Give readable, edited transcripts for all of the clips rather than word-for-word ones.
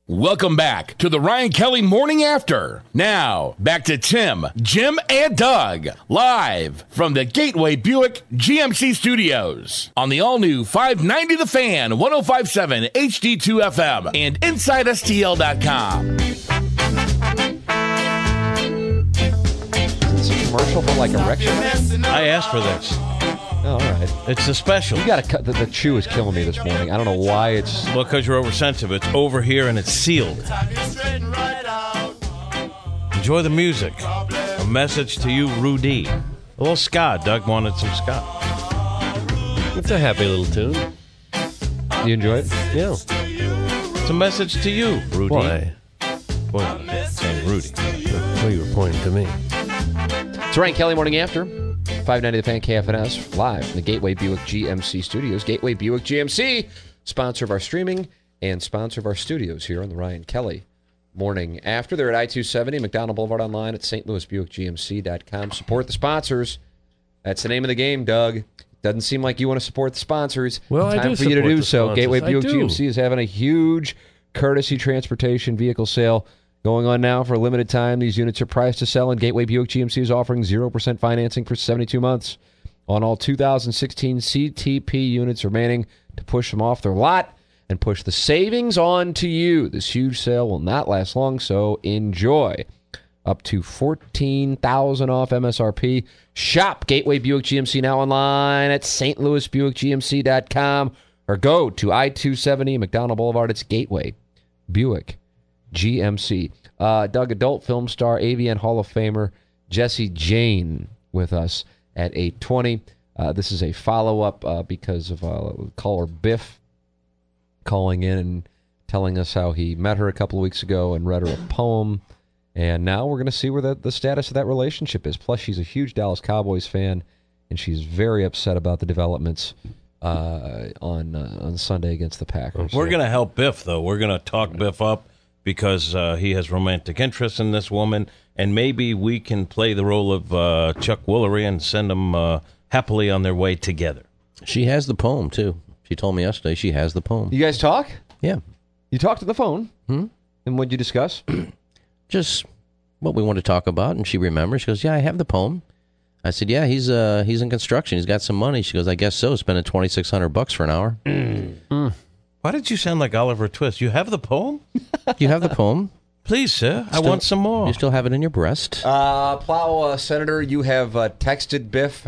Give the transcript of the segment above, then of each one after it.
Welcome back to the Ryan Kelly Morning After. Now, back to Tim, Jim, and Doug, live from the Gateway Buick GMC Studios on the all-new 590 The Fan, 105.7 HD2 FM, and InsideSTL.com. Is this a commercial for like erection? I asked for this. Oh, all right. It's a special. You got to cut. The chew is killing me this morning. I don't know why it's. Well, because you're oversensitive. It's over here and it's sealed. Enjoy the music. A message to you, Rudy. A little ska. Doug wanted some ska. It's a happy little tune. You enjoy it? Yeah. It's a message to you, Rudy. Why? Well, saying Rudy. Well, you were pointing to me. It's Ryan Kelly Morning After. 590 The Fan KFNS, live from the Gateway Buick GMC Studios. Gateway Buick GMC, sponsor of our streaming and sponsor of our studios here on the Ryan Kelly Morning After. They're at I-270, McDonald Boulevard, online at stlouisbuickgmc.com. Support the sponsors. That's the name of the game, Doug. Doesn't seem like you want to support the sponsors. Well, I do Time for you to support do the so. sponsors. Gateway I Buick do. GMC is having a huge courtesy transportation vehicle sale going on now for a limited time. These units are priced to sell, and Gateway Buick GMC is offering 0% financing for 72 months on all 2016 CTP units remaining to push them off their lot and push the savings on to you. This huge sale will not last long, so enjoy. Up to $14,000 off MSRP. Shop Gateway Buick GMC now online at stlouisbuickgmc.com or go to I-270 McDonald Boulevard. It's Gateway Buick GMC. Doug, adult film star, AVN Hall of Famer Jesse Jane with us at 8:20. This is a follow-up because of caller Biff calling in and telling us how he met her a couple of weeks ago and read her a poem. And now we're going to see where the status of that relationship is. Plus, she's a huge Dallas Cowboys fan, and she's very upset about the developments on Sunday against the Packers. We're going to help Biff, though. We're going to talk Biff up because he has romantic interest in this woman, and maybe we can play the role of Chuck Woolery and send them happily on their way together. She has the poem, too. She told me yesterday she has the poem. You guys talk? Yeah. You talked on the phone? And what'd you discuss? Just what we want to talk about, and she remembers. She goes, yeah, I have the poem. I said, yeah, he's in construction. He's got some money. She goes, I guess so. Spending $2,600 for an hour. Why did you sound like Oliver Twist? You have the poem? You have the poem? Please, sir. I want some more. You still have it in your breast? Plow, Senator, you have texted Biff,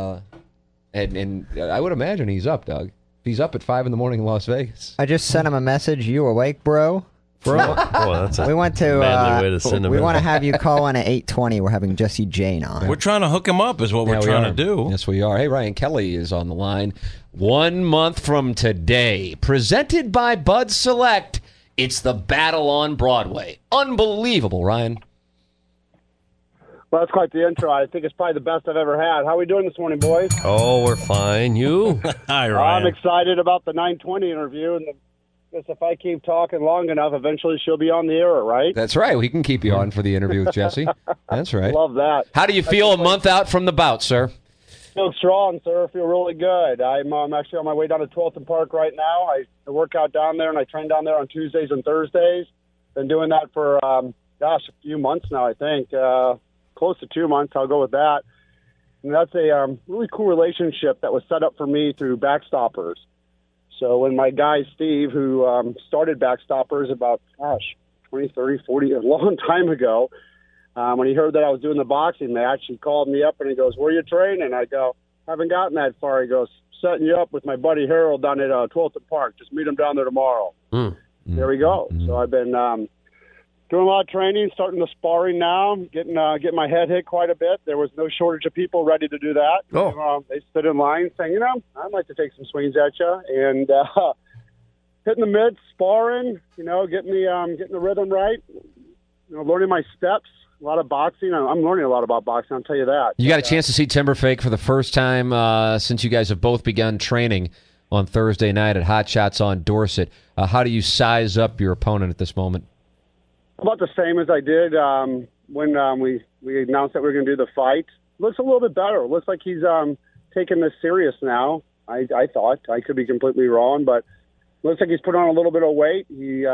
and I would imagine he's up, Doug. He's up at 5 in Las Vegas. I just sent him a message. You awake, bro? Bro? Oh, that's a We want to. manly way to send him We in. want to have you call in at 8:20. We're having Jesse Jane on. We're trying to hook him up is what we're Yeah, we trying are. to do. Yes, we are. Hey, Ryan Kelly is on the line. 1 month from today, presented by Bud Select, it's the Battle on Broadway. Unbelievable, Ryan. Well, that's quite the intro. I think it's probably the best I've ever had. How are we doing this morning, boys? Oh, we're fine. You? Hi, I'm Ryan. excited about the 920 interview, and I guess if I keep talking long enough, eventually she'll be on the air, right? That's right. We can keep you on for the interview with Jesse. That's right. Love that. How do you feel a month out from the bout, sir? Feel strong, sir. Feel really good. I'm actually on my way down to Twelton Park right now. I work out down there, and I train down there on Tuesdays and Thursdays. Been doing that for, a few months now, I think. Close to 2 months. I'll go with that. And that's a really cool relationship that was set up for me through Backstoppers. So when my guy, Steve, who started Backstoppers about, 20, 30, 40, a long time ago, when he heard that I was doing the boxing match, he called me up and he goes, where are you training? I go, haven't gotten that far. He goes, setting you up with my buddy Harold down at Twelton Park. Just meet him down there tomorrow. There we go. So I've been doing a lot of training, starting the sparring now, getting my head hit quite a bit. There was no shortage of people ready to do that. They stood in line saying, I'd like to take some swings at you. And hitting the mitts, sparring, getting the rhythm right, learning my steps. A lot of boxing. I'm learning a lot about boxing, I'll tell you that. You got a chance to see Timberfake for the first time since you guys have both begun training on Thursday night at Hot Shots on Dorset. How do you size up your opponent at this moment? About the same as I did when we announced that we were going to do the fight. Looks a little bit better. Looks like he's taking this serious now. I thought. I could be completely wrong, but looks like he's put on a little bit of weight. He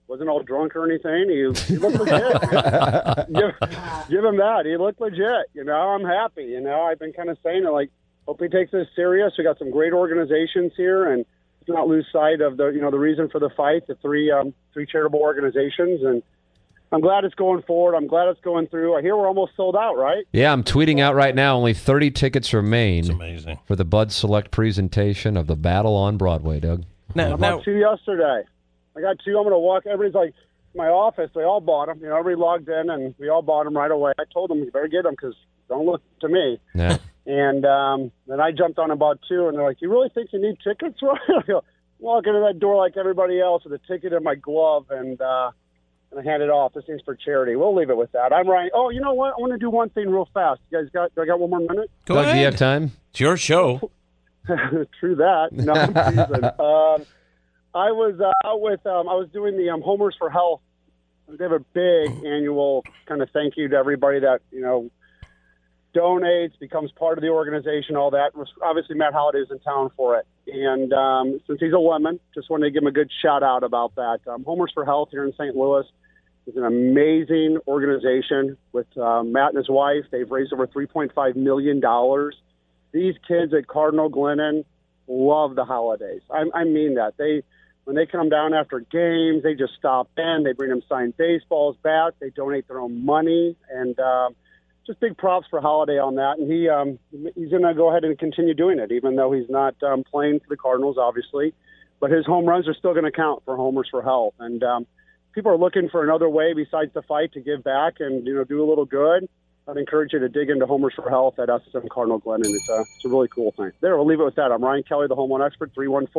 Wasn't all drunk or anything. He looked legit. give him that. He looked legit. I'm happy. I've been kind of saying it, like, hope he takes this serious. We got some great organizations here, and let's not lose sight of the reason for the fight, the three charitable organizations, and I'm glad it's going forward. I'm glad it's going through. I hear we're almost sold out, right? Yeah, I'm tweeting out right now. Only 30 tickets remain. It's amazing. For the Bud Select presentation of The Battle on Broadway, Doug. I bought 2 yesterday. I got 2. I'm going to walk. Everybody's like, my office, they all bought them. Everybody logged in, and we all bought them right away. I told them, you better get them because don't look to me. Yeah. And then I jumped on about 2, and they're like, you really think you need tickets? I go, walk into that door like everybody else with a ticket in my glove, and I hand it off. This thing's for charity. We'll leave it with that. I'm Ryan. Oh, you know what? I want to do one thing real fast. You guys do I got 1 more minute? Go Doug, ahead. do you have time? It's your show. True that. No, I'm teasing. I was out with, I was doing the Homers for Health. They have a big annual kind of thank you to everybody that, donates, becomes part of the organization, all that. Obviously, Matt Holliday was in town for it. And since he's a lemon, just wanted to give him a good shout out about that. Homers for Health here in St. Louis is an amazing organization with Matt and his wife. They've raised over $3.5 million. These kids at Cardinal Glennon love the holidays. I mean that. When they come down after games, they just stop in. They bring them signed baseballs, bats. They donate their own money. And just big props for Holiday on that. And he's going to go ahead and continue doing it, even though he's not playing for the Cardinals, obviously. But his home runs are still going to count for Homers for Health. And people are looking for another way besides the fight to give back and, do a little good. I'd encourage you to dig into Homers for Health at SSM Cardinal Glennon. It's a really cool thing. There, we'll leave it with that. I'm Ryan Kelly, the Home Run Expert,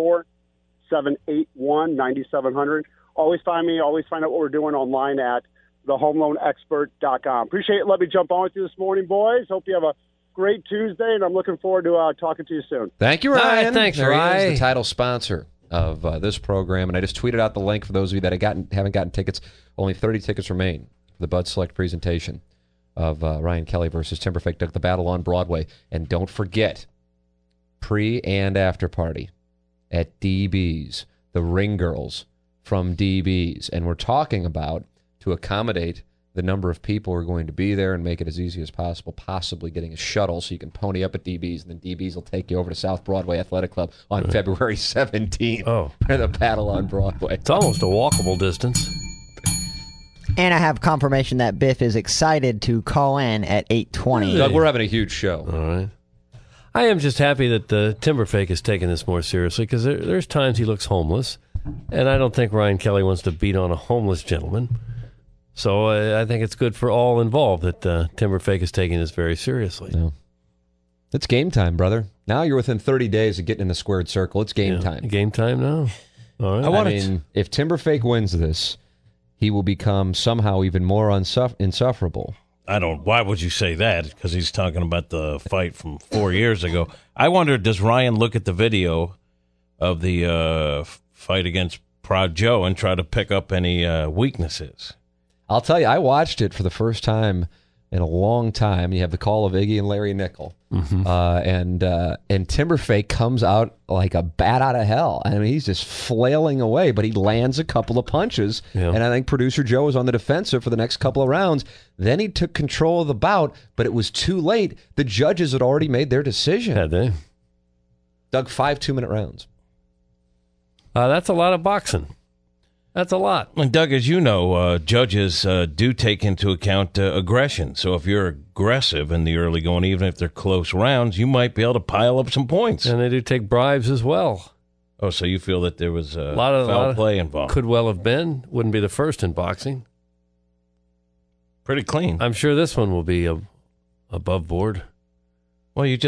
314-781-9700. Always find me. Always find out what we're doing online at thehomeloanexpert.com. Appreciate it. Let me jump on with you this morning, boys. Hope you have a great Tuesday, and I'm looking forward to talking to you soon. Thank you, Ryan. Right, thanks, there Ryan. he is, the title sponsor of this program. And I just tweeted out the link for those of you that haven't gotten tickets. Only 30 tickets remain for the Bud Select presentation of Ryan Kelly versus Timberfake Doug, the Battle on Broadway. And don't forget, pre- and after party at DB's, the Ring Girls from DB's. And we're talking about, to accommodate the number of people who are going to be there and make it as easy as possible, possibly getting a shuttle so you can pony up at DB's, and then DB's will take you over to South Broadway Athletic Club on February 17th for the Battle on Broadway. It's almost a walkable distance. And I have confirmation that Biff is excited to call in at 8:20. Doug, we're having a huge show. All right. I am just happy that the Timberfake is taking this more seriously because there's times he looks homeless, and I don't think Ryan Kelly wants to beat on a homeless gentleman. So I think it's good for all involved that Timberfake is taking this very seriously. Yeah. It's game time, brother. Now you're within 30 days of getting in the squared circle. It's game time. Game time now. All right. I mean, if Timberfake wins this, he will become somehow even more insufferable. Why would you say that? Because he's talking about the fight from 4 years ago. I wonder, does Ryan look at the video of the fight against Proud Joe and try to pick up any weaknesses? I'll tell you, I watched it for the first time in a long time. You have the call of Iggy and Larry Nickel. Mm-hmm. And Timberfake comes out like a bat out of hell. I mean, he's just flailing away, but he lands a couple of punches. Yeah. And I think producer Joe was on the defensive for the next couple of rounds. Then he took control of the bout, but it was too late. The judges had already made their decision. Had they? Doug, 5 2-minute rounds. That's a lot of boxing. That's a lot. And Doug, as you know, judges do take into account aggression. So if you're aggressive in the early going, even if they're close rounds, you might be able to pile up some points. And they do take bribes as well. Oh, so you feel that there was a lot of foul play involved? Could well have been. Wouldn't be the first in boxing. Pretty clean. I'm sure this one will be above board. Well, you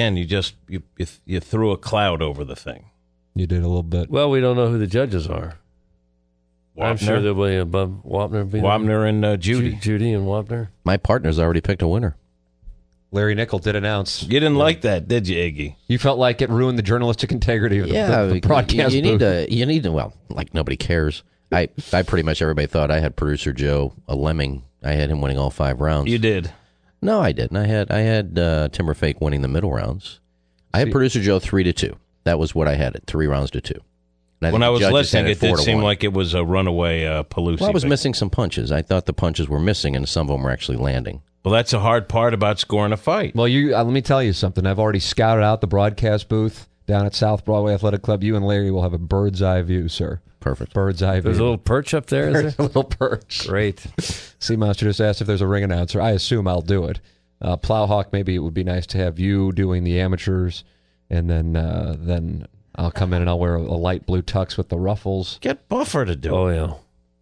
threw a cloud over the thing. You did a little bit. Well, we don't know who the judges are. Wapner. I'm sure they'll be above Wapner. Wapner and Judy. Judy and Wapner. My partner's already picked a winner. Larry Nickel did announce. You didn't like that, did you, Iggy? You felt like it ruined the journalistic integrity of the broadcast you booth. You need to, well, like nobody cares. I pretty much, everybody thought I had producer Joe a lemming. I had him winning all 5 rounds. You did. No, I didn't. I had Timberfake winning the middle rounds. I had producer Joe 3-2. That was what I had it, 3 rounds to 2. And When think I the was judges listening, had it did 4-1. seem like it was a runaway Pelosi. Well, I was thing. missing some punches. I thought the punches were missing, and some of them were actually landing. Well, that's a hard part about scoring a fight. Well, let me tell you something. I've already scouted out the broadcast booth down at South Broadway Athletic Club. You and Larry will have a bird's eye view, sir. Perfect. Bird's eye view. There's a little perch up there, is There's a there? little perch. Great. Seamonster just asked if there's a ring announcer. I assume I'll do it. Plowhawk, maybe it would be nice to have you doing the amateurs, and then I'll come in and I'll wear a light blue tux with the ruffles. Get Buffer to do it. Oh, yeah.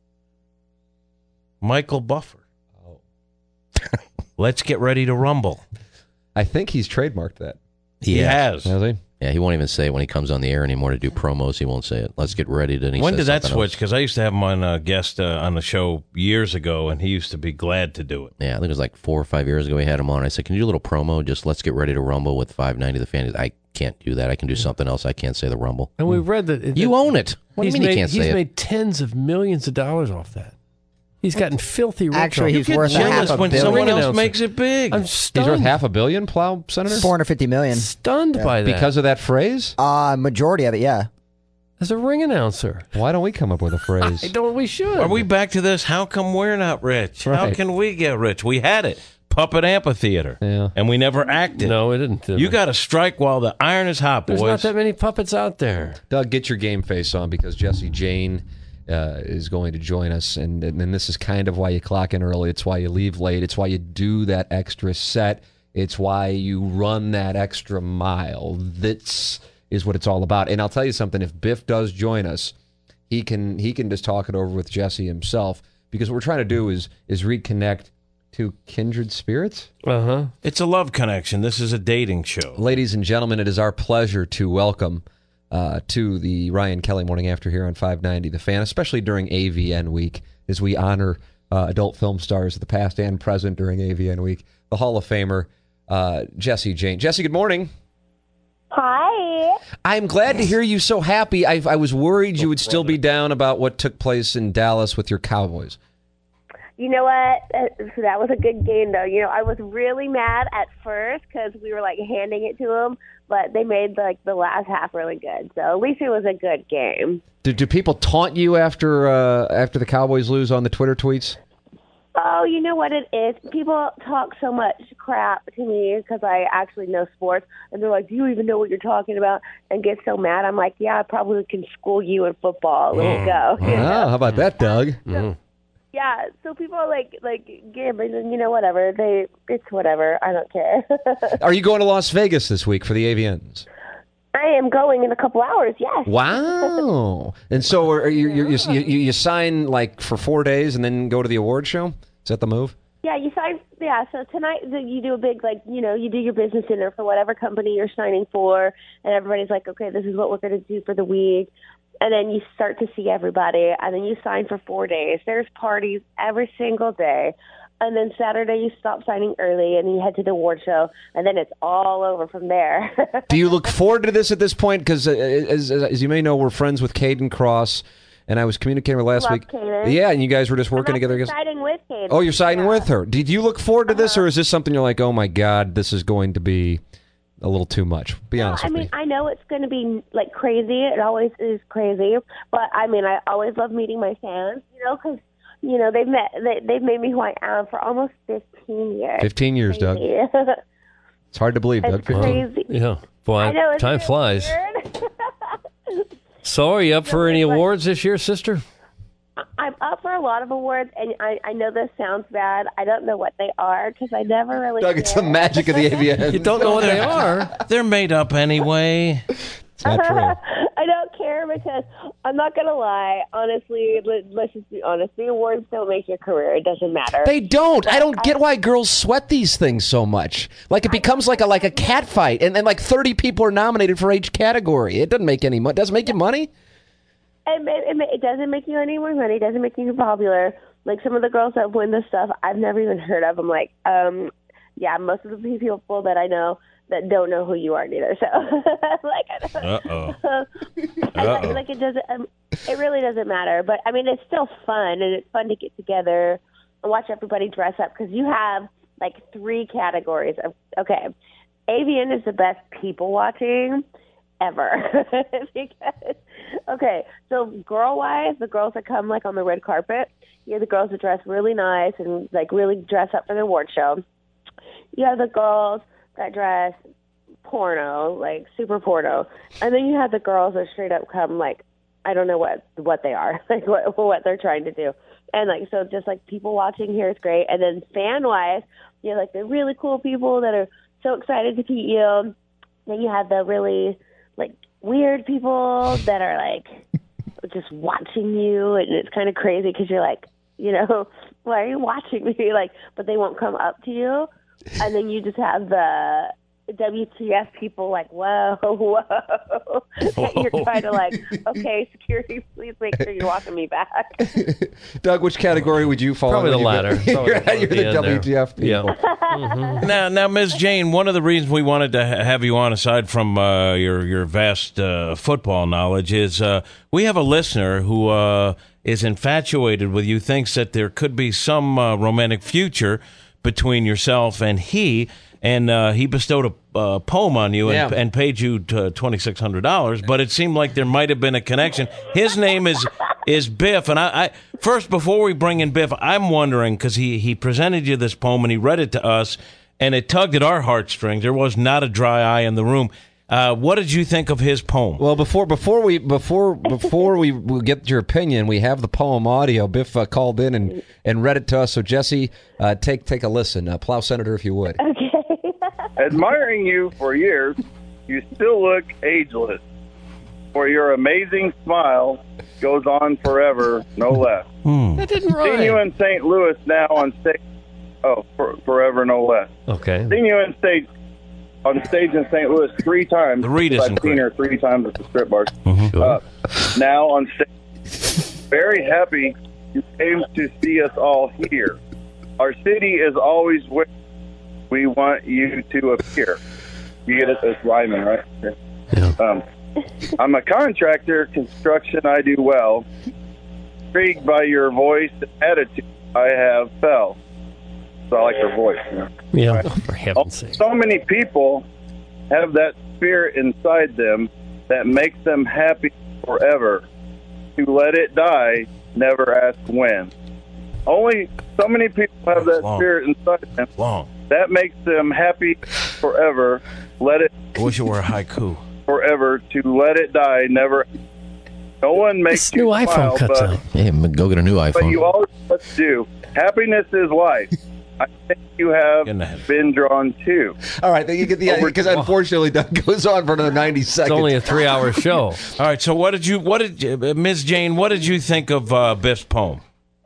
Michael Buffer. Let's get ready to rumble. I think he's trademarked that. He has. Has he? Yeah, he won't even say it when he comes on the air anymore to do promos. He won't say it. Let's get ready to. When did that switch? Because I used to have him on a guest on the show years ago, and he used to be glad to do it. Yeah, I think it was like 4 or 5 years ago. We had him on. I said, "Can you do a little promo? Just let's get ready to rumble with 590 the fan." I can't do that. I can do something else. I can't say the rumble. And we read that. You own it. What do you mean you can't say He's it? made tens of millions of dollars off that. He's gotten filthy rich. Actually, off he's it. Get worth a half jealous a when billion. someone else Announcer. makes it big. I'm He's stunned. worth $500 million, Plow Senator? 450 million. Stunned by that. Because of that phrase? Majority of it, yeah. As a ring announcer. Why don't we come up with a phrase? We should. Are we back to this? How come we're not rich? How Right. can we get rich? We had it. Puppet Amphitheater. Yeah. And we never acted. No, it didn't. You got to strike while the iron is hot, There's boys. not that many puppets out there. Doug, get your game face on because Jesse Jane is going to join us. And this is kind of why you clock in early. It's why you leave late. It's why you do that extra set. It's why you run that extra mile. This is what it's all about. And I'll tell you something. If Biff does join us, he can just talk it over with Jesse himself because what we're trying to do is reconnect to kindred spirits. Uh-huh. It's a love connection. This is a dating show. Ladies and gentlemen, it is our pleasure to welcome to the Ryan Kelly Morning After here on 590 The Fan, especially during AVN Week, as we honor adult film stars of the past and present during AVN Week, the Hall of Famer, Jesse Jane. Jesse, good morning. Hi. I'm glad to hear you so happy. I was worried you would still be down about what took place in Dallas with your Cowboys. You know what? That was a good game, though. You know, I was really mad at first because we were, handing it to them, but they made, the last half really good. So at least it was a good game. Do people taunt you after the Cowboys lose on the Twitter tweets? Oh, you know what it is? People talk so much crap to me because I actually know sports, and they're like, do you even know what you're talking about? And get so mad. I'm like, yeah, I probably can school you in football. Let's go. You know? How about that, Doug? Yeah, so people are like, gambling, whatever. It's whatever. I don't care. Are you going to Las Vegas this week for the AVNs? I am going in a couple hours, yes. Wow. And so are you sign for 4 days and then go to the award show? Is that the move? Yeah, you sign. Yeah, so tonight you do a big, you do your business dinner for whatever company you're signing for, and everybody's like, okay, this is what we're going to do for the week. And then you start to see everybody, and then you sign for 4 days. There's parties every single day. And then Saturday you stop signing early, and you head to the award show, and then it's all over from there. Do you look forward to this at this point? Because as you may know, we're friends with Caden Cross, and I was communicating with last week. Caden. Yeah, and you guys were just working together. I'm siding with Caden. Oh, you're siding with her. Did you look forward to this, or is this something you're like, oh my God, this is going to be a little too much? Be honest with me. I know it's going to be crazy. It always is crazy. But I always love meeting my fans, because they've made me who I am for almost 15 years. 15 years, Doug. It's hard to believe, Doug. It's crazy. Yeah. Boy, I know, time flies. So are you up for any awards this year, sister? I'm up for a lot of awards, and I know this sounds bad. I don't know what they are because I never really Doug, it's the magic of the AVN. You don't know what they are? They're made up anyway. It's not true. I don't care because I'm not going to lie. Honestly, let's just be honest. The awards don't make your career. It doesn't matter. They don't. I don't get why girls sweat these things so much. It becomes like a cat fight, and then 30 people are nominated for each category. It doesn't make any money. Does it make you money? It doesn't make you any more money. It doesn't make you popular. Some of the girls that win this stuff, I've never even heard of. I'm like, yeah, most of the people that I know that don't know who you are neither. So, it doesn't. It really doesn't matter. But it's still fun, and it's fun to get together and watch everybody dress up because you have 3 categories of. Okay, AVN is the best people watching. ever. Because, okay, so girl-wise, the girls that come, like, on the red carpet, you have the girls that dress really nice and, like, really dress up for the award show. You have the girls that dress porno, like, super porno. And then you have the girls that straight up come, like, I don't know what they are, like, what they're trying to do. And, like, so just, like, people watching here is great. And then fan-wise, you have, like, the really cool people that are so excited to meet you. Then you have the really, like, weird people that are, like, just watching you. And it's kind of crazy because you're like, you know, why are you watching me? Like, but they won't come up to you. And then you just have the WTF people like, whoa. You're kind of like, okay, security, please make sure you're walking me back. Doug, which category would you fall Probably in? the latter. You're the WTF people. Yeah. Now, Ms. Jane, one of the reasons we wanted to have you on, aside from your vast football knowledge, is we have a listener who is infatuated with you, thinks that there could be some romantic future between yourself and he. And he bestowed a poem on you and paid you $2,600. But it seemed like there might have been a connection. His name is Biff. And I first, before we bring in Biff, I'm wondering, because he presented you this poem and he read it to us, and it tugged at our heartstrings. There was not a dry eye in the room. What did you think of his poem? Well, before we get your opinion, we have the poem audio. Biff called in and read it to us. So Jesse, take a listen. Plow Senator, if you would. Okay. Admiring you for years, you still look ageless. For your amazing smile goes on forever, no less. That didn't rhyme. Seen you in St. Louis now on stage. Oh, forever, no less. Okay. Seen you on stage in St. Louis 3 times. The read isn't I've seen her 3 times at the strip bars. Mm-hmm. Now on stage. Very happy you came to see us all here. Our city is always where we want you to appear. You get it? It's rhyming, right? Yeah. I'm a contractor, construction I do well. Intrigued by your voice and attitude I have felt. So I like her voice. You know? Yeah, right. for heaven's sake. So many people have that spirit inside them that makes them happy forever. To let it die, never ask when. Only so many people have that spirit inside them that makes them happy forever. Let it. I wish it were a haiku. Forever, to let it die, never. No one makes This new you iPhone smile, cuts but, out. Hey, go get a new but iPhone. you always must do. Happiness is life. I think you have been drawn to. All right, you get the idea, because unfortunately Doug goes on for another 90 seconds. It's only a 3-hour show. All right, so what did Ms. Jane, what did you think of Biff's poem?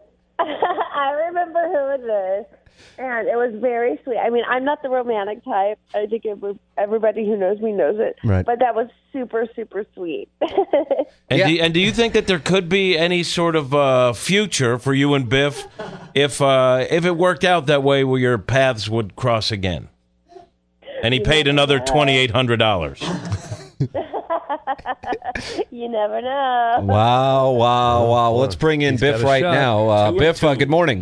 I remember who it is, and it was very sweet. I mean, I'm not the romantic type. I think everybody who knows me knows it. Right. But that was super, super sweet. And do you think that there could be any sort of future for you and Biff if it worked out that way, where your paths would cross again? And he paid another $2,800. You never know. Wow. Let's bring in Biff right now. Biff, good morning.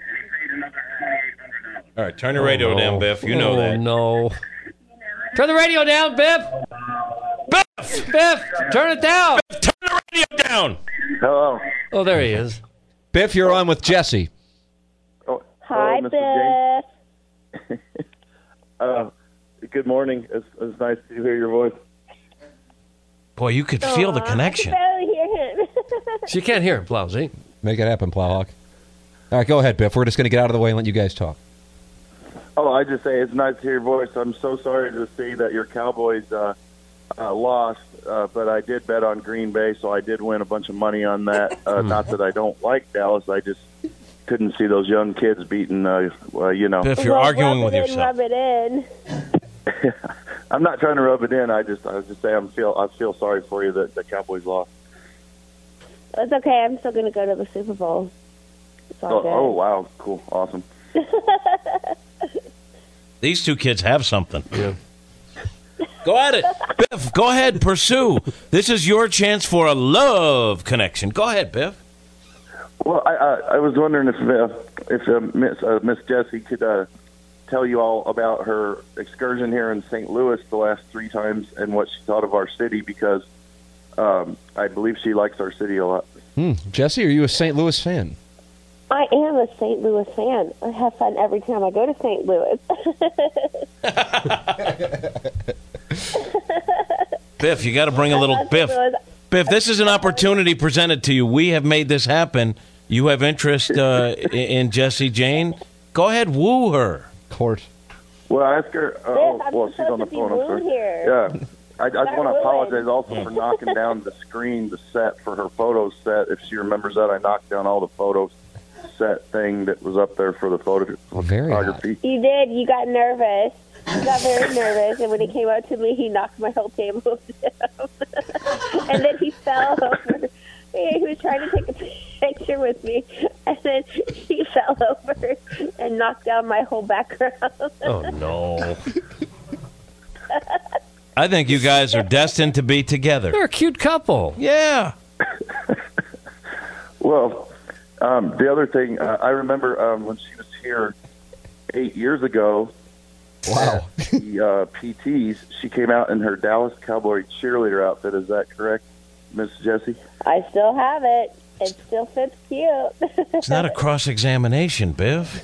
All right, turn your radio down, Biff. You know that. No. Turn the radio down, Biff. Biff, turn it down. Biff, turn the radio down. Hello. Oh, there he is. Biff, you're on with Jesse. Oh, Hi, hello, Biff. Mr. Good morning. It's nice to hear your voice. Boy, you could feel the connection. I can barely hear him. She can't hear him, Plowsy. Make it happen, Plowhawk. All right, go ahead, Biff. We're just going to get out of the way and let you guys talk. Oh, I just say it's nice to hear your voice. I'm so sorry to see that your Cowboys lost, but I did bet on Green Bay, so I did win a bunch of money on that. Not that I don't like Dallas, I just couldn't see those young kids beating, Biff, you're arguing with yourself. Rub it in. I'm not trying to rub it in. I was just saying I feel sorry for you that the Cowboys lost. It's okay. I'm still going to go to the Super Bowl. It's all good. Oh, wow. Cool. Awesome. These two kids have something. Yeah. Go at it. Biff, go ahead. Pursue. This is your chance for a love connection. Go ahead, Biff. Well, I was wondering if Miss Jessie could tell you all about her excursion here in St. Louis the last 3 times and what she thought of our city, because I believe she likes our city a lot. Jesse, are you a St. Louis fan? I am a St. Louis fan. I have fun every time I go to St. Louis. Biff, you got to bring a little Biff. Biff, this is an opportunity presented to you. We have made this happen. You have interest in Jessie Jane. Go ahead, woo her. Court. Well, I asked her. She's on the phone. I'm sorry. Here. Yeah. I just want to apologize also for knocking down the screen, the set for her photo set. If she remembers that, I knocked down all the photo set thing that was up there for the photography. You did. You got nervous. You got very nervous, and when he came up to me, he knocked my whole table down. And then he fell over. He was trying to take a picture with me, and then he fell over and knocked down my whole background. Oh, no. I think you guys are destined to be together. They're a cute couple. Yeah. Well, the other thing, I remember when she was here 8 years ago, wow, the PTs, she came out in her Dallas Cowboy cheerleader outfit. Is that correct, Miss Jessie? I still have it. It still fits cute. It's not a cross-examination, Biff.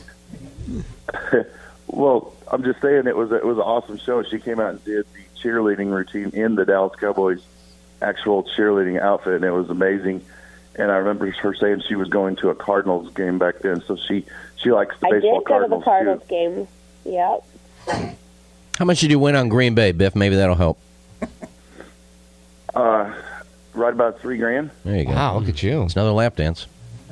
Well, I'm just saying it was an awesome show. She came out and did the cheerleading routine in the Dallas Cowboys actual cheerleading outfit, and it was amazing. And I remember her saying she was going to a Cardinals game back then, so she likes the baseball Cardinals. I did go to the Cardinals game. Yep. How much did you win on Green Bay, Biff? Maybe that'll help. Right about $3,000. There you go. Wow, look at you. It's another lap dance.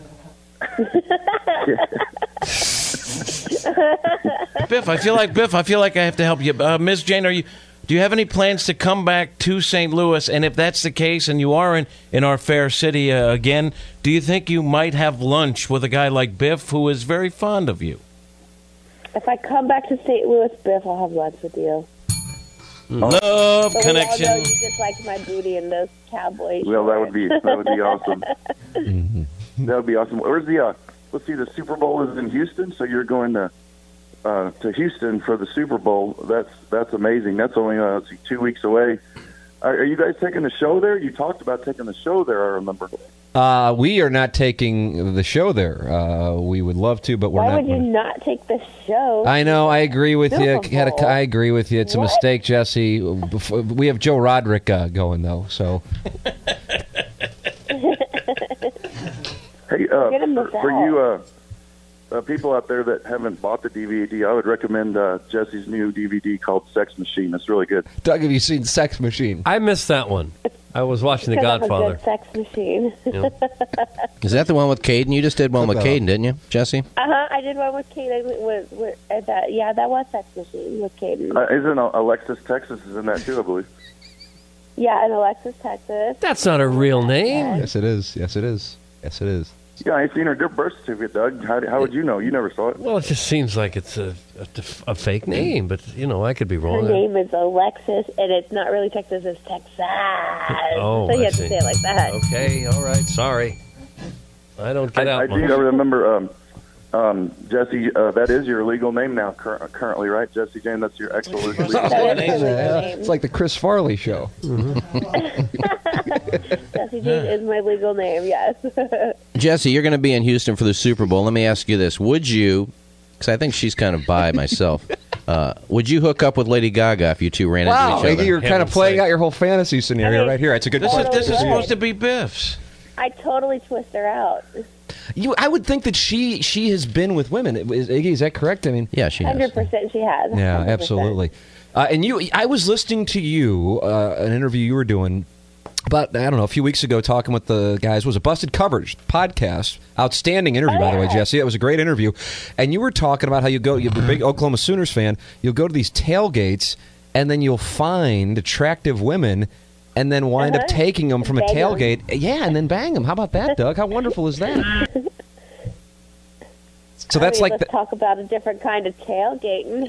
Biff, I feel like I have to help you. Ms. Jane, do you have any plans to come back to St. Louis? And if that's the case, and you are in our fair city again, do you think you might have lunch with a guy like Biff, who is very fond of you? If I come back to St. Louis, Biff, I'll have lunch with you. Love connection. We all know you just like my booty and those Cowboys. Well, that would be awesome. That would be awesome. Where's the? Let's see. The Super Bowl is in Houston, so you're going to Houston for the Super Bowl. That's amazing. That's only 2 weeks away. Are you guys taking the show there? You talked about taking the show there, I remember. We are not taking the show there. We would love to, but we're not. Why would you not take the show? I know. I agree with you. I agree with you. It's a mistake, Jesse. We have Joe Roderick going, though, so. Hey, for you people out there that haven't bought the DVD, I would recommend Jesse's new DVD called Sex Machine. It's really good. Doug, have you seen Sex Machine? I missed that one. I was watching The Godfather. Sex Machine. Yeah. Is that the one with Caden? You just did one with Caden, didn't you, Jesse? I did one with Caden. That was Sex Machine with Caden. Isn't Alexis Texas is in that too, I believe? Yeah, in Alexis, Texas. That's not a real name. Yes, it is. Yes, it is. Yes, it is. Yeah, I ain't seen her birth certificate, Doug. How would you know? You never saw it. Well, it just seems like it's a fake name, but, I could be wrong. Her name is Alexis, and it's not really Texas, it's Texas. Oh, so you have to say it like that. Okay, all right, sorry. I don't get out much. I do remember, Jesse, that is your legal name now currently, right? Jesse Jane, that's your actual legal name. It's like the Chris Farley show. Jesse Jane is my legal name, yes. Jesse, you're going to be in Houston for the Super Bowl. Let me ask you this. Would you, because I think she's kind of bi myself, would you hook up with Lady Gaga if you two ran into each other? Wow, you're kind of playing out your whole fantasy scenario right here. It's a good question. This is supposed to be Biff's. I totally twist her out. I would think that she has been with women. Iggy, is that correct? I mean, yeah, she has. 100% she has. Yeah, 100%. absolutely. And I was listening to you, an interview you were doing about, I don't know, a few weeks ago, talking with the guys. It was a Busted Coverage podcast. Outstanding interview, by the way, Jesse. It was a great interview. And you were talking about how you're a big Oklahoma Sooners fan. You'll go to these tailgates, and then you'll find attractive women and then wind up taking them from a tailgate. Yeah, and then bang them. How about that, Doug? How wonderful is that? So that's let's talk about a different kind of tailgating.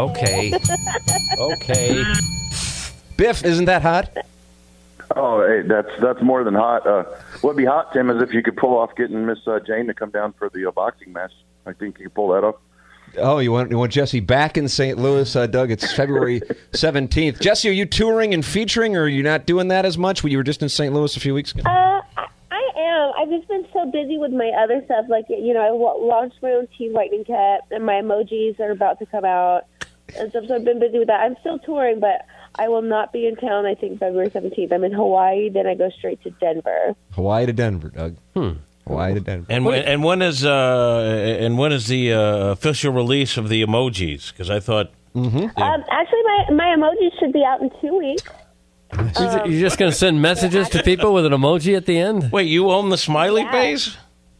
Okay. Biff, isn't that hot? Oh, hey, that's more than hot. What'd be hot, Tim, is if you could pull off getting Miss Jane to come down for the boxing match. I think you could pull that off. Oh, you want Jesse back in St. Louis, Doug? It's February 17th. Jesse, are you touring and featuring, or are you not doing that as much? You were just in St. Louis a few weeks ago. I am. I've just been so busy with my other stuff. Like, you know, I launched my own teeth whitening kit, and my emojis are about to come out. And stuff, so I've been busy with that. I'm still touring, but I will not be in town, I think, February 17th. I'm in Hawaii, then I go straight to Denver. Hawaii to Denver, Doug. Hawaii to Denver. And when is the official release of the emojis? Because I thought Actually, my emojis should be out in 2 weeks. You're just going to send messages to people with an emoji at the end? Wait, you own the smiley face?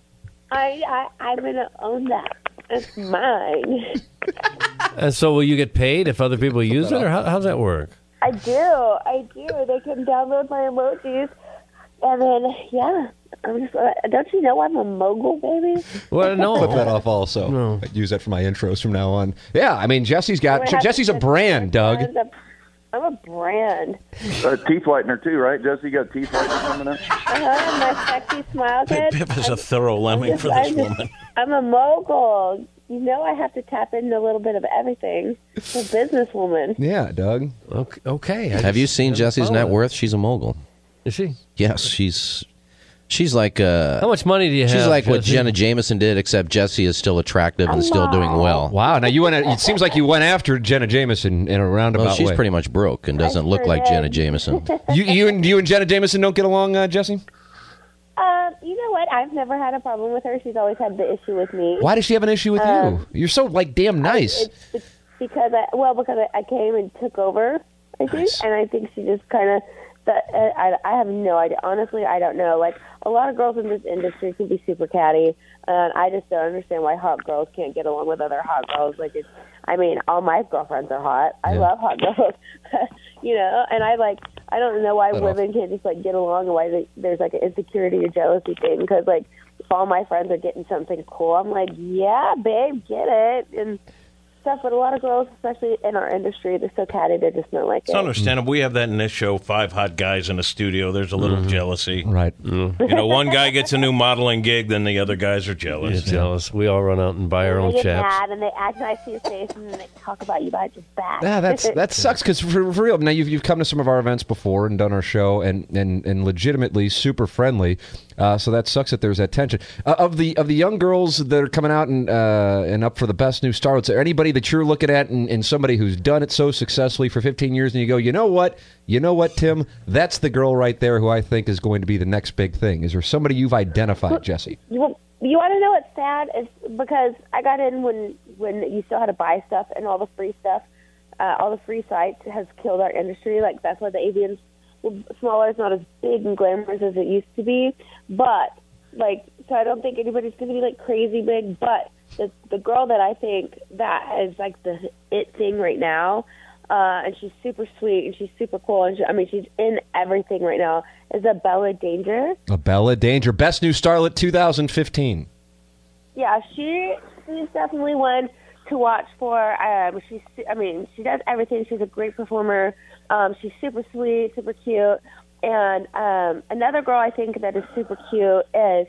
I'm going to own that. It's mine. And so will you get paid if other people use it, or how's that work? I do. They can download my emojis, and then, yeah. I'm just, don't you know I'm a mogul, baby? Well, no. Clip that off also. No. I'd use that for my intros from now on. Yeah, I mean, Jesse's a brand, Doug. I'm a brand. Teeth whitener too, right? Jesse, you got teeth whitener coming up? My sexy smile kit. Biff is a thorough lemming for this woman. I'm a mogul. You know I have to tap into a little bit of everything. I'm a businesswoman. Yeah, Doug. Okay. Have you seen Jesse's net worth? She's a mogul. Is she? Yes, she's like how much money do you have? She's like what Jesse? Jenna Jameson did, except Jesse is still attractive and still doing well. Wow. Now it seems like you went after Jenna Jameson in a roundabout Well, she's way. pretty much broke and doesn't look like Jenna Jameson. You and Jenna Jameson don't get along, Jesse? You know what? I've never had a problem with her. She's always had the issue with me. Why does she have an issue with you? You're so damn nice. It's because I came and took over, I think, and I think she just kind of. I have no idea. Honestly, I don't know. Like, a lot of girls in this industry can be super catty, and I just don't understand why hot girls can't get along with other hot girls. Like, all my girlfriends are hot. I love hot girls, you know. And I don't know why women can't just get along, and why there's an insecurity or jealousy thing. Because if all my friends are getting something cool, I'm like, yeah, babe, get it and stuff. But a lot of girls, especially in our industry, they're so catty, they just don't like it. It's understandable. We have that in this show, 5 hot guys in a studio. There's a little jealousy. Right. You know, one guy gets a new modeling gig, then the other guys are jealous. You're jealous. We all run out and buy our own They get chaps. mad and they act nice to your face, and then they talk about you behind your back. Yeah, that sucks because for real. Now you've come to some of our events before and done our show and legitimately super friendly. So that sucks that there's that tension. Of the young girls that are coming out and up for the best new star, is there anybody that you're looking at and somebody who's done it so successfully for 15 years and you go, you know what, Tim, that's the girl right there who I think is going to be the next big thing. Is there somebody you've identified, Jesse? You want to know what's sad? Is because I got in when you still had to buy stuff, and all the free stuff, all the free sites has killed our industry. Like, that's why the avian's smaller. It's not as big and glamorous as it used to be. But so I don't think anybody's going to be crazy big. But the girl that I think that is the it thing right now, and she's super sweet and she's super cool, and she's in everything right now, is a Bella Danger. A Bella Danger, best new starlet 2015. Yeah, she's definitely one to watch for. She does everything. She's a great performer. She's super sweet, super cute. And another girl I think that is super cute is,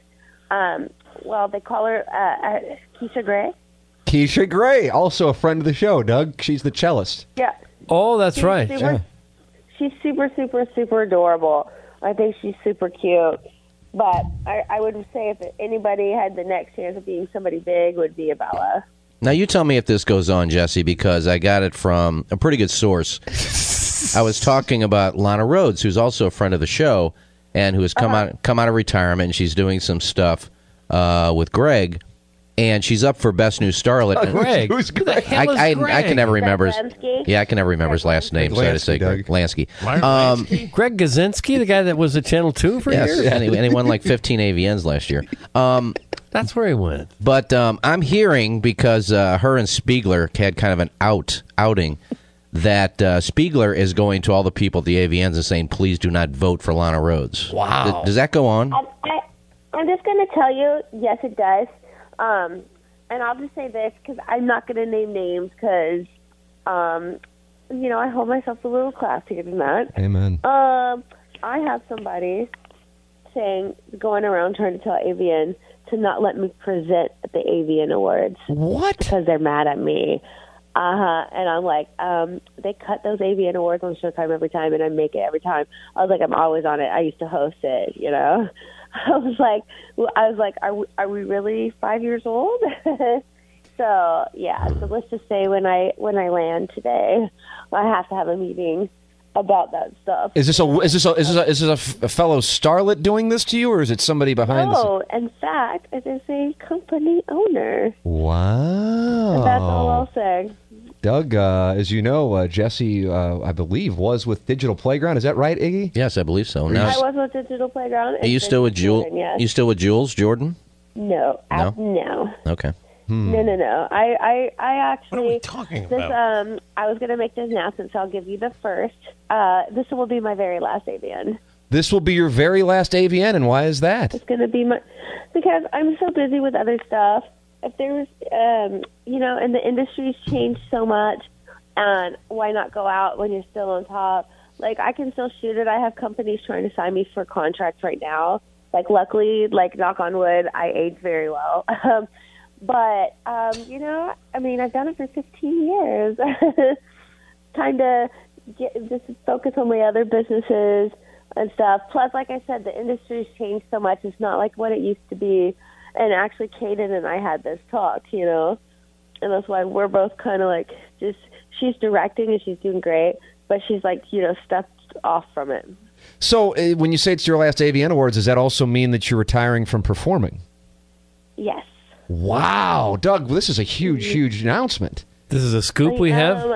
they call her Keisha Gray. Keisha Gray, also a friend of the show, Doug. She's the cellist. Yeah. Oh, that's right. She's super, super, super adorable. I think she's super cute. But I would say if anybody had the next chance of being somebody big, would be a Bella. Now, you tell me if this goes on, Jesse, because I got it from a pretty good source. I was talking about Lana Rhoades, who's also a friend of the show, and who has come out of retirement, and she's doing some stuff with Greg, and she's up for Best New Starlet. Greg? Who's Greg? I can never remember his. Lansky? Yeah, I can never remember his last name, so I had to say Greg Lansky. Greg Gazinski, the guy that was at Channel 2 for Yes, years? and he won 15 AVNs last year. That's where he went. But I'm hearing, because her and Spiegler had kind of an outing, that Spiegler is going to all the people at the AVNs and saying, please do not vote for Lana Rhoades. Wow. Does that go on? I'm just going to tell you, yes, it does. And I'll just say this, because I'm not going to name names, because, I hold myself a little classier than that. Amen. I have somebody going around trying to tell AVN to not let me present at the AVN Awards. What? Because they're mad at me. And I'm like, they cut those AVN Awards on Showtime every time, and I make it every time. I was like, I'm always on it. I used to host it, you know. I was like, are we really 5 years old? So yeah. So let's just say when I land today, I have to have a meeting about that stuff. Is this a fellow starlet doing this to you, or is it somebody behind the scenes? No, in fact, it is a company owner. Wow. And that's all I'll say. Doug, as you know, Jesse, I believe, was with Digital Playground. Is that right, Iggy? Yes, I believe so. I was with Digital Playground. Are you still with Jules? Yes. You still with Jules Jordan? No. No. Okay. No. I actually. What are we talking about? I was going to make this announcement, so I'll give you the first. This will be my very last AVN. This will be your very last AVN, and why is that? It's going to be because I'm so busy with other stuff. If there's, and the industry's changed so much, and why not go out when you're still on top? Like, I can still shoot it. I have companies trying to sign me for contracts right now. Like, luckily, knock on wood, I age very well. But, I've done it for 15 years. Time to just focus on my other businesses and stuff. Plus, like I said, the industry's changed so much. It's not like what it used to be. And actually, Kaden and I had this talk, and that's why we're both kind of she's directing and she's doing great, but she's stepped off from it. So when you say it's your last AVN Awards, does that also mean that you're retiring from performing? Yes. Wow, Doug, this is a huge announcement. This is a scoop we have.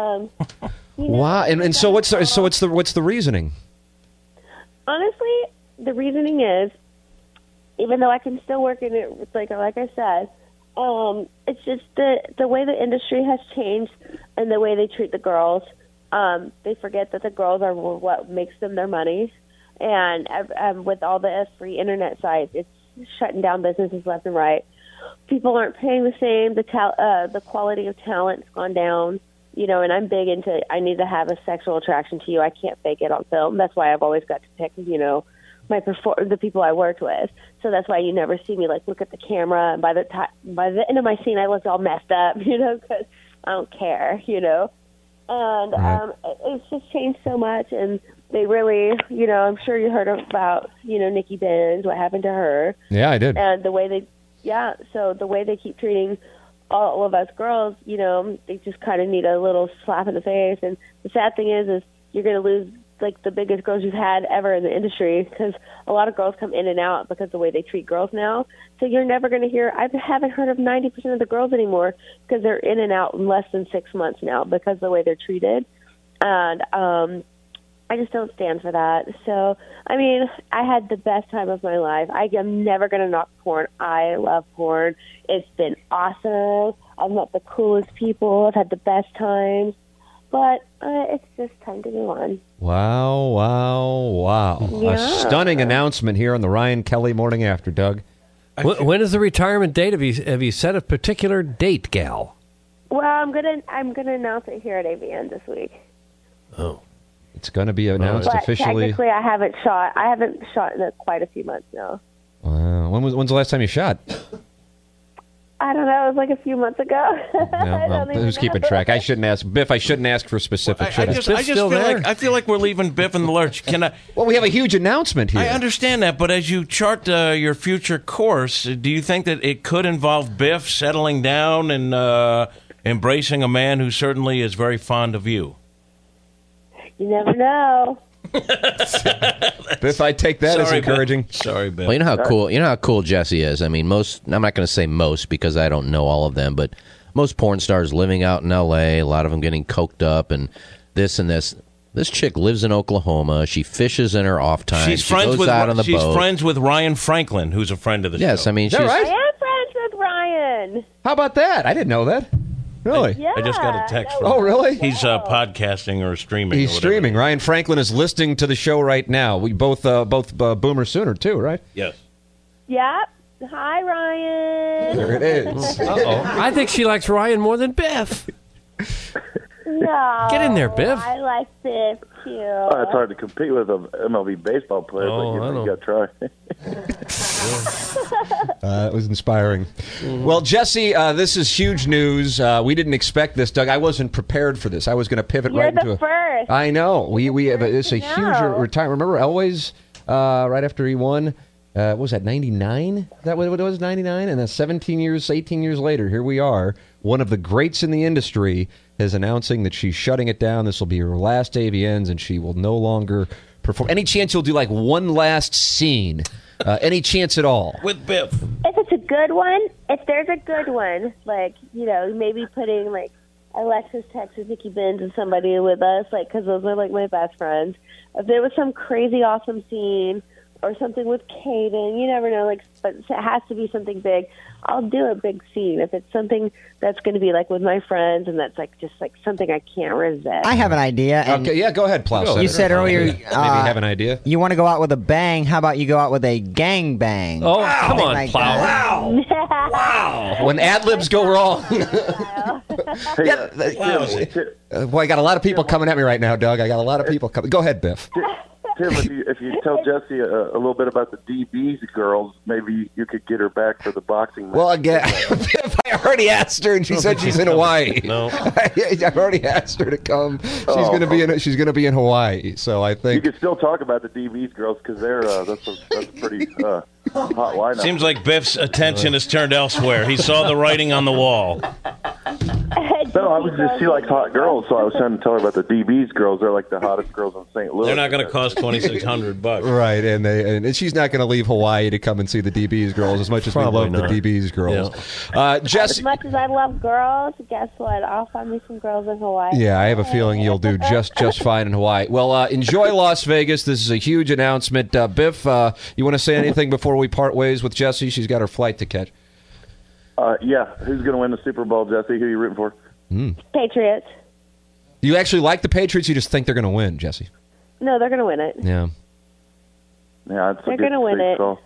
Wow, and so what's the reasoning? Honestly, the reasoning is, even though I can still work in it, like I said, it's just the way the industry has changed and the way they treat the girls. They forget that the girls are what makes them their money, and with all the free internet sites, it's shutting down businesses left and right. People aren't paying the same. The quality of talent's gone down. And I'm big into, I need to have a sexual attraction to you. I can't fake it on film. That's why I've always got to pick, the people I worked with. So that's why you never see me look at the camera. And by the end of my scene, I look all messed up, because I don't care, And it's just changed so much. And they really, I'm sure you heard about, Nikki Benz, what happened to her. Yeah, I did. And the way they keep treating all of us girls, they just kind of need a little slap in the face. And the sad thing is you're going to lose the biggest girls you've had ever in the industry, because a lot of girls come in and out because of the way they treat girls now. So you're never going to hear, I haven't heard of 90% of the girls anymore, because they're in and out in less than 6 months now because of the way they're treated. And I just don't stand for that. So, I had the best time of my life. I'm never going to knock porn. I love porn. It's been awesome. I've met the coolest people. I've had the best times. But it's just time to move on. Wow. Yeah. A stunning announcement here on the Ryan Kelly Morning After, Doug. When is the retirement date? Have you set a particular date, gal? Well, I'm gonna announce it here at AVN this week. Oh. It's going to be announced officially. Technically, I haven't shot in quite a few months now. Wow. When's the last time you shot? I don't know. It was a few months ago. Who's keeping track? I shouldn't ask. Biff, I shouldn't ask for specifics. I feel like we're leaving Biff in the lurch. Well, we have a huge announcement here. I understand that, but as you chart your future course, do you think that it could involve Biff settling down and embracing a man who certainly is very fond of you? You never know. Biff, I take that as encouraging. Sorry, Biff. Well, you know how cool Jesse is. I'm not going to say most because I don't know all of them, but most porn stars living out in L.A., a lot of them getting coked up and this and this. This chick lives in Oklahoma. She fishes in her off time. She goes out on the boat. She's friends with Ryan Franklin, who's a friend of the show. Yes, is that right? I am friends with Ryan. How about that? I didn't know that. Really? Yeah. I just got a text from him. Oh, really? He's podcasting or streaming. He's streaming. Ryan Franklin is listening to the show right now. We both Boomer Sooner, too, right? Yes. Yep. Hi, Ryan. There it is. Uh-oh. I think she likes Ryan more than Biff. No. Get in there, Biff. I like Biff, too. Oh, it's hard to compete with an MLB baseball player, but you got to try. It was inspiring. Well, Jesse, this is huge news. We didn't expect this, Doug. I wasn't prepared for this. I was going to pivot You're right the into first. I know. We have it's a huge retirement. Remember Elway's right after he won? What was that, 99? Is that what it was, 99? And then 18 years later, here we are. One of the greats in the industry is announcing that she's shutting it down. This will be her last AVNs, and she will no longer perform. Any chance you'll do like one last scene? Any chance at all? With Biff. If it's a good one, if there's a good one, like, you know, maybe putting, like, Alexis, Texas, Nikki Benz, and somebody with us, like, because those are, like, my best friends. If there was some crazy awesome scene or something with Caden, you never know, like, but it has to be something big. I'll do a big scene. If it's something that's going to be, like, with my friends and that's, like, just, like, something I can't resist. I have an idea. And Okay, yeah, go ahead, Plow. you said earlier, maybe have an idea. you want to go out with a bang. How about you go out with a gang bang? Oh, come on, Like Plow. that. Wow. When ad-libs go wrong. Boy, I got a lot of people coming at me right now, Doug. I got a lot of people coming. Go ahead, Biff. Tim, if you tell Jesse a little bit about the DB's girls, maybe you could get her back for the boxing match. Well, again, Biff, I already asked her, and she said she's in Hawaii. No. I've already asked her to come. She's going to be in. She's going to be in Hawaii. So I You think. could still talk about the DB's girls because they're that's a pretty hot lineup. Seems like Biff's attention is turned elsewhere. He saw the writing on the wall. No, I was just, she likes hot girls, so I was trying to tell her about the DB's girls. They're like the hottest girls in St. Louis. They're not going to cost $2,600. Right, and she's not going to leave Hawaii to come and see the DB's girls as much as Probably we love not. the DB's girls. As Jesse. much as I love girls, guess what? I'll find me some girls in Hawaii. Yeah, I have a feeling you'll do just fine in Hawaii. Well, enjoy Las Vegas. This is a huge announcement. Biff, you want to say anything before we part ways with Jessie? She's got her flight to catch. Yeah, who's going to win the Super Bowl, Jesse? Who are you rooting for? Patriots. You actually like the Patriots? You just think they're going to win, Jesse? No, they're going to win it. Yeah. Yeah, it's They're gonna win it. call.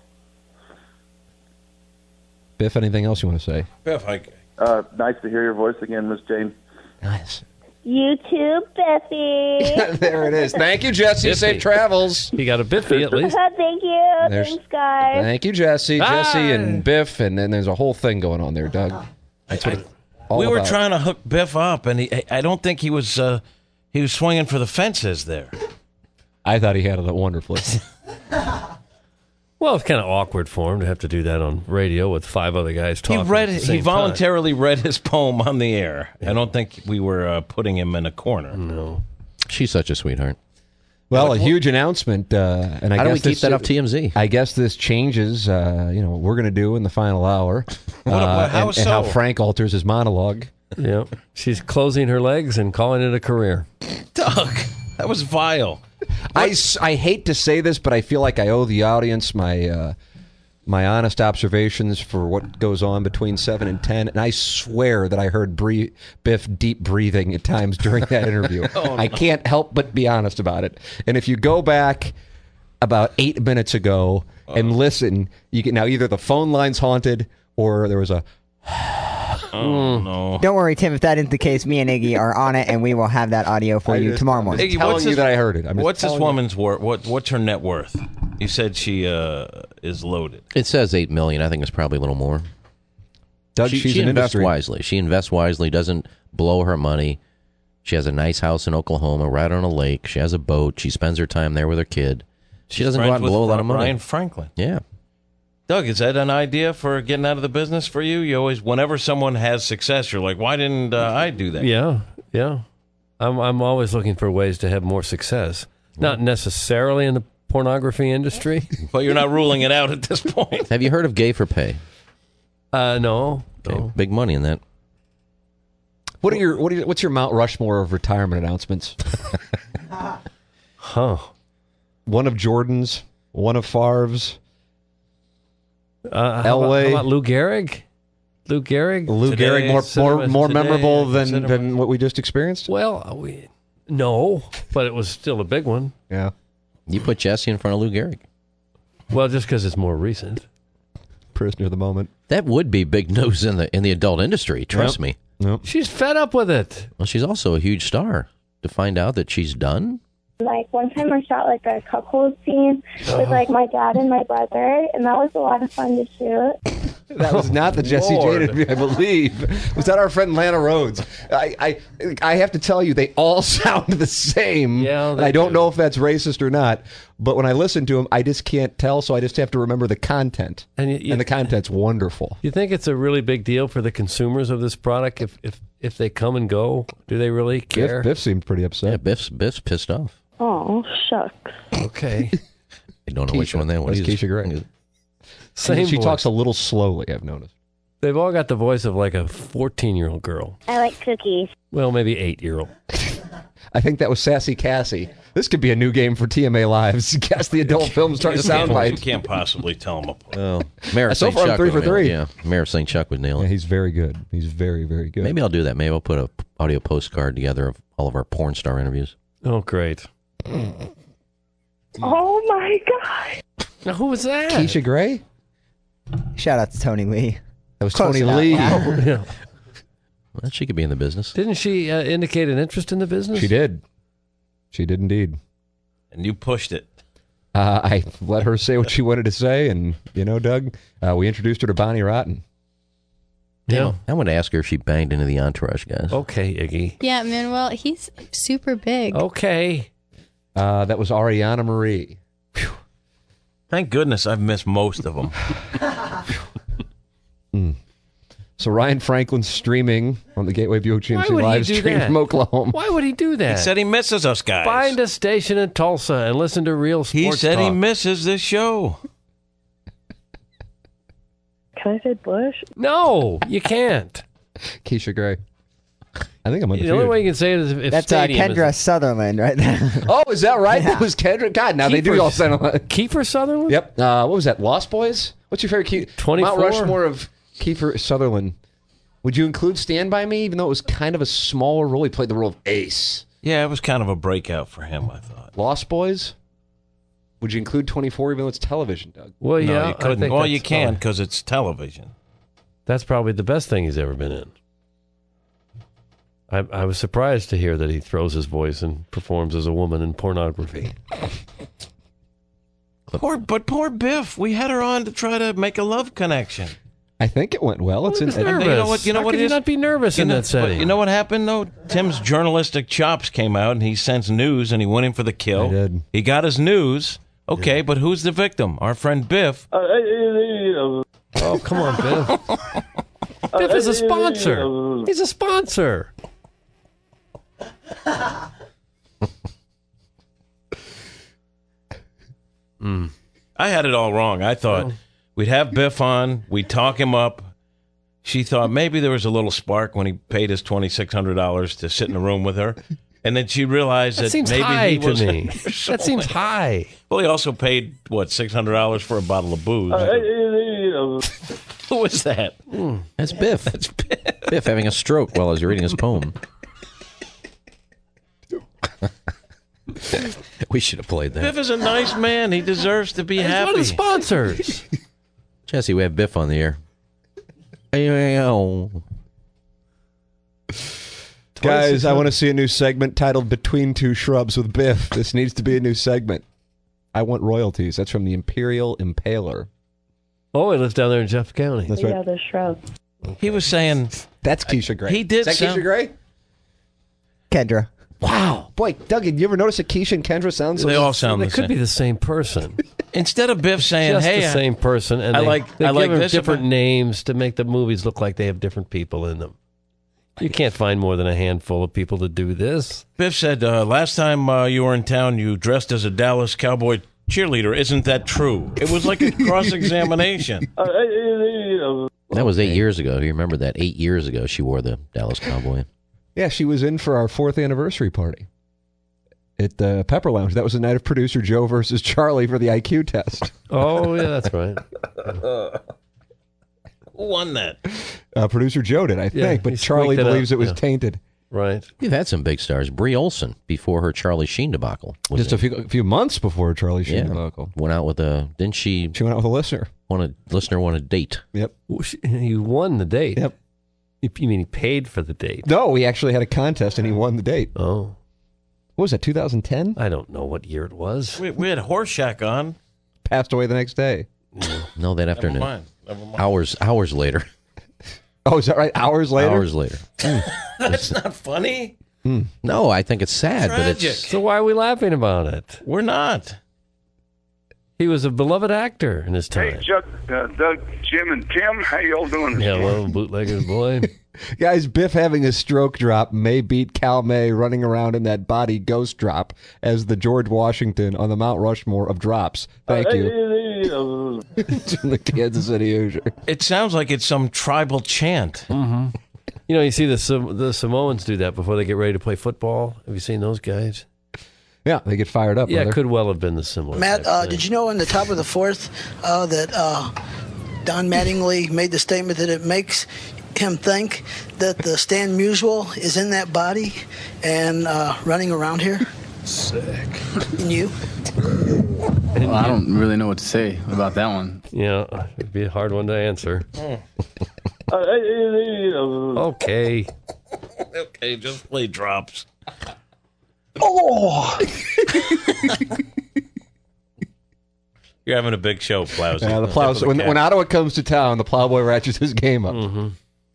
Biff, anything else you want to say? Biff, Nice to hear your voice again, Miss Jane. Nice. You too, Biffy. There it is. Thank you, Jesse. Biffy. Safe travels. You got a Biffy at least. Thank you. There's- Thanks, guys. Thank you, Jesse. Bye. Jesse and Biff, and then there's a whole thing going on there, Doug. That's what it's all we were about. trying to hook Biff up, and I don't think he was swinging for the fences there. I thought he handled it wonderfully. Well, it's kind of awkward for him to have to do that on radio with 5 other guys talking. at the He same voluntarily read his poem on the air. I don't think we were putting him in a corner. time. No. She's such a sweetheart. Well, a huge announcement, and I How do guess we keep this, that off TMZ? I guess this changes, what we're going to do in the final hour, how and how so? Frank alters his monologue. Yeah. She's closing her legs and calling it a career. Doug, that was vile. I hate to say this, but I feel like I owe the audience my honest observations for what goes on between 7 and 10, and I swear that I heard Biff deep breathing at times during that interview. I can't help but be honest about it. And if you go back about 8 minutes ago and listen, you can now either the phone line's haunted or there was a No. Don't worry, Tim. If that is the case, me and Iggy are on it, and we will have that audio for you tomorrow morning. Iggy, telling you that I heard it. I'm just What's this telling you. woman's worth? What's her net worth? You said she is loaded. It says $8 million. I think it's probably a little more. Doug, She she's an invests industry. wisely. She invests wisely. Doesn't blow her money. She has a nice house in Oklahoma, right on a lake. She has a boat. She spends her time there with her kid. She doesn't go out and blow a lot of money. Ryan Franklin. Yeah. Doug, is that an idea for getting out of the business for you? You always, whenever someone has success, you're like, why didn't I do that? Yeah. I'm always looking for ways to have more success. Not necessarily in the pornography industry. But you're not ruling it out at this point. Have you heard of Gay for Pay? No. Okay, big money in that. What's your Mount Rushmore of retirement announcements? Huh. One of Jordan's, one of Favre's. How Elway. about Lou Gehrig? Lou Gehrig? Lou Today, Gehrig more today, memorable cinema. than what we just experienced? Well, no, but it was still a big one. Yeah. You put Jesse in front of Lou Gehrig. Well, just because it's more recent. Prisoner of the moment. That would be big news in the adult industry. Trust me. Nope. She's fed up with it. Well, she's also a huge star. To find out that she's done, Like, one time I shot, like, a cuckold scene with, like, my dad and my brother, and that was a lot of fun to shoot. That was not the Jesse Jane interview, I believe. Was that our friend Lana Rhodes? I have to tell you, they all sound the same. Yeah, I don't know if that's racist or not, but when I listen to them, I just can't tell, so I just have to remember the content. And the content's wonderful. You think it's a really big deal for the consumers of this product if they come and go? Do they really care? Biff seemed pretty upset. Yeah, Biff's pissed off. Oh, shucks. Okay. I don't know which one that was. Keisha Gray. Same she voice. talks a little slowly, I've noticed. They've all got the voice of like a 14-year-old girl. I like cookies. Well, maybe 8-year-old. I think that was Sassy Cassie. This could be a new game for TMA Lives. Guess the adult film starting to sound You like. can't possibly tell them apart. Oh, Mayor of So St. far, I'm Chuck 3 for would nail it. 3. Yeah, Mayor of St. Chuck would nail it. Yeah, he's very good. He's very, very good. Maybe I'll do that. Maybe I'll put a audio postcard together of all of our porn star interviews. Oh, great. Oh, my God. Now, who was that? Keisha Gray? Shout out to Tony Lee. That was Close Tony enough. Lee. Yeah. Well, she could be in the business. Didn't she indicate an interest in the business? She did. She did indeed. And you pushed it. I let her say what she wanted to say, and, you know, Doug, we introduced her to Bonnie Rotten. Yeah. I want to ask her if she banged into the Entourage guys. Okay, Iggy. Yeah, Manuel, he's super big. Okay. That was Ariana Marie. Thank goodness I've missed most of them. So Ryan Franklin's streaming on the Gateway Buick GMC would he live do stream that? from Oklahoma. Why would he do that? He said he misses us guys. Find a station in Tulsa and listen to real sports He said he talk. misses this show. Can I say Bush? No, you can't. Keisha Gray. I think I'm The only undefeated. way you can say it is if That's Stadium Kendra is Sutherland right there. Oh, is that right? That was Kendra. God, now they do Kiefer- all sound like. Kiefer Sutherland? Yep. What was that? Lost Boys? What's your favorite? 24? Mount Rushmore of Kiefer Sutherland. Would you include Stand By Me, even though it was kind of a smaller role? He played the role of Ace. Yeah, it was kind of a breakout for him, I thought. Lost Boys? Would you include 24, even though it's television, Doug? Well, No, yeah. you couldn't. I think Well, you that's can probably- because it's television. That's probably the best thing he's ever been in. I was surprised to hear that he throws his voice and performs as a woman in pornography. But poor Biff. We had her on to try to make a love connection. I think it went well. It's in. Nervous. You know what? You know How what could it you is? not be nervous in that setting? You know what happened though? Tim's journalistic chops came out, and he sensed news, and he went in for the kill. I did. He got his news. Okay, but who's the victim? Our friend Biff. Oh, come on, Biff. Biff is a sponsor. He's a sponsor. I had it all wrong. I thought we'd have Biff on, we'd talk him up. She thought maybe there was a little spark when he paid his $2,600 to sit in a room with her. And then she realized that, That seems maybe high he to was me. That seems high. Well, he also paid, what, $600 for a bottle of booze. Who was that? That's Biff. That's Biff having a stroke while I was reading his poem. We should have played that. Biff is a nice man. He deserves to be He's happy. one of the sponsors. Jesse, we have Biff on the air. Guys, I want to see a new segment titled Between Two Shrubs with Biff. This needs to be a new segment. I want royalties. That's from the Imperial Impaler. Oh, he lives down there in Jeff County. That's right. Yeah, the shrub. He was saying That's Keisha Gray. he did Is that sound- Keisha Gray? Kendra. Wow. Boy, Doug, did you ever notice that Keisha and Kendra sound so... they all sound They the could same. be the same person. Instead of Biff saying, Just "Hey, the same person, and I they, like- they I give like them this different about- names to make the movies look like they have different people in them. You can't find more than a handful of people to do this. Biff said, last time you were in town, you dressed as a Dallas Cowboy cheerleader. Isn't that true?" It was like a cross-examination. That was 8 years ago. Do you remember that? 8 years ago, she wore the Dallas Cowboy. Yeah, she was in for our 4th anniversary party at the Pepper Lounge. That was the night of producer Joe versus Charlie for the IQ test. Oh, yeah, that's right. Who won that? Producer Joe did, I Yeah, think, but he Charlie squeaked it believes out. it was Yeah. tainted. Right. We've had some big stars. Brie Olson, before her Charlie Sheen debacle. was Just in- a few months before Charlie Sheen Yeah. debacle. Went out with a... Didn't she She went out with a listener. listener want a date? Yep. You won the date. Yep. You mean he paid for the date? No, we actually had a contest and he won the date. Oh. What was that, 2010? I don't know what year it was. We had Horseshack on. Passed away the next day. No, that afternoon. Never mind. Hours later. Oh, is that right? Hours later? Hours later. That's not funny. No, I think it's sad, Tragic. but it's... So why are we laughing about it? We're not. He was a beloved actor in his Hey, time. Chuck, Doug, Jim, and Tim, how y'all doing? Hello, bootlegger's boy. Guys, Biff having a stroke drop may beat Cal May running around in that body ghost drop as the George Washington on the Mount Rushmore of drops. Thank you. To the Kansas City Hoosier. It sounds like it's some tribal chant. Mm-hmm. You know, you see the Samoans do that before they get ready to play football. Have you seen those guys? Yeah, they get fired up. Yeah, brother. it could well have been the similar. Matt, did you know in the top of the fourth that Don Mattingly made the statement that it makes him think that the Stan Musial is in that body and running around here? Sick. And you? Well, I don't really know what to say about that one. Yeah, it'd be a hard one to answer. Okay. Okay, just play drops. Oh! You're having a big show, Plowsy. Yeah, the Plows. When Ottawa comes to town, the Plowboy ratchets his game up. Mm-hmm.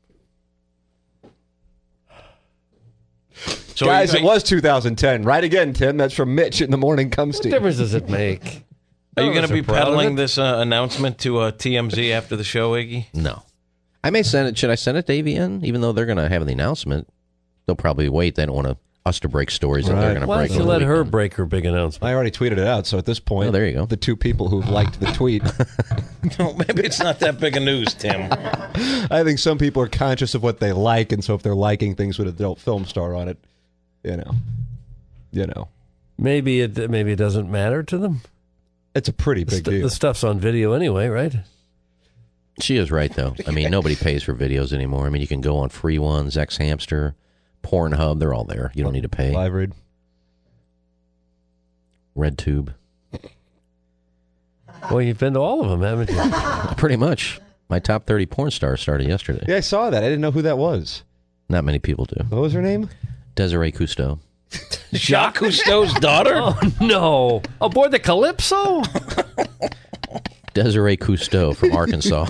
So guys, it was 2010. Right again, Tim. That's from Mitch in the morning comes What to you. difference does it make? Are you going to be proud of peddling it. this announcement to TMZ after the show, Iggy? No. I may send it. Should I send it to AVN? Even though they're going to have the announcement, they'll probably wait. They don't want us to break stories that they're going to Why break. don't you over let the her weekend. break her big announcement? I already tweeted it out, so at this point, Oh, there you go. The two people who've liked the tweet. No, maybe it's not that big a news, Tim. I think some people are conscious of what they like, and so if they're liking things with an adult film star on it, you know. Maybe it doesn't matter to them. It's a pretty big deal. The stuff's on video anyway, right? She is right, though. I mean, nobody pays for videos anymore. I mean, you can go on free ones, X-Hamster, Pornhub. They're all there. You don't need to pay. Live read. RedTube. Well, you've been to all of them, haven't you? Pretty much. My top 30 porn stars started yesterday. Yeah, I saw that. I didn't know who that was. Not many people do. What was her name? Desiree Cousteau. Jacques Cousteau's daughter? Oh, no. Aboard the Calypso? Desiree Cousteau from Arkansas.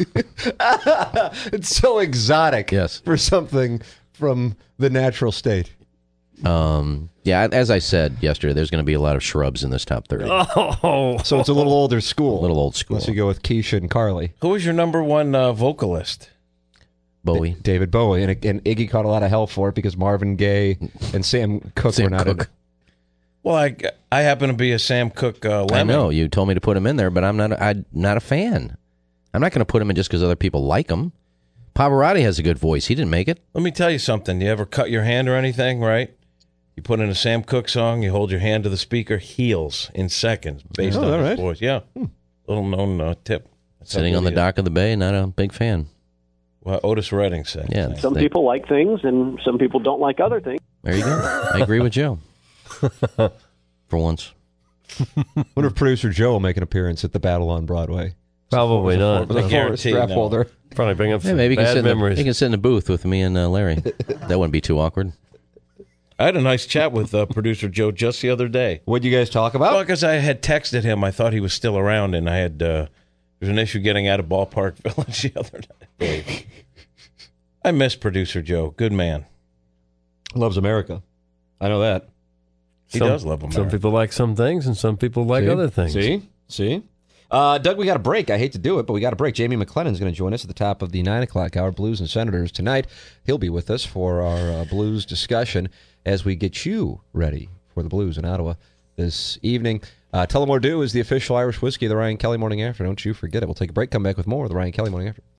It's so exotic. Yes. For something from the natural state. Yeah, as I said yesterday, there's going to be a lot of shrubs in this top 30. Oh. So it's a little older school. A little old school. Unless you go with Keisha and Carly. Who was your number one vocalist? Bowie. David Bowie. And Iggy caught a lot of hell for it because Marvin Gaye and Sam Cooke were not in it. Well, I happen to be a Sam Cooke lemon. I know. You told me to put him in there, but I'm not a fan. I'm not going to put him in just because other people like him. Pavarotti has a good voice. He didn't make it. Let me tell you something. You ever cut your hand or anything, right? You put in a Sam Cooke song, you hold your hand to the speaker, heals in seconds based on his voice. Yeah. Little known tip. That's Sitting on the dock of the bay, not a big fan. Well, Otis Redding said. Yeah. Some people like things, and some people don't like other things. There you go. I agree with Joe. For once. Wonder if producer Joe will make an appearance at the Battle on Broadway. Probably not. I guarantee strap holder. Probably bring up some maybe bad memories. He can sit in the booth with me and Larry. That wouldn't be too awkward. I had a nice chat with producer Joe just the other day. What'd you guys talk about? Well, because I had texted him. I thought he was still around, and I had there's an issue getting out of Ballpark Village the other day. I miss producer Joe. Good man. Loves America. I know that. He does love America. Some people like some things, and some people like other things. See? Doug, we got a break. I hate to do it, but we got a break. Jamie McLennan's going to join us at the top of the 9 o'clock hour, Blues and Senators tonight. He'll be with us for our Blues discussion as we get you ready for the Blues in Ottawa this evening. Tullamore Dew is the official Irish whiskey of the Ryan Kelly Morning After. Don't you forget it. We'll take a break, come back with more of the Ryan Kelly Morning After.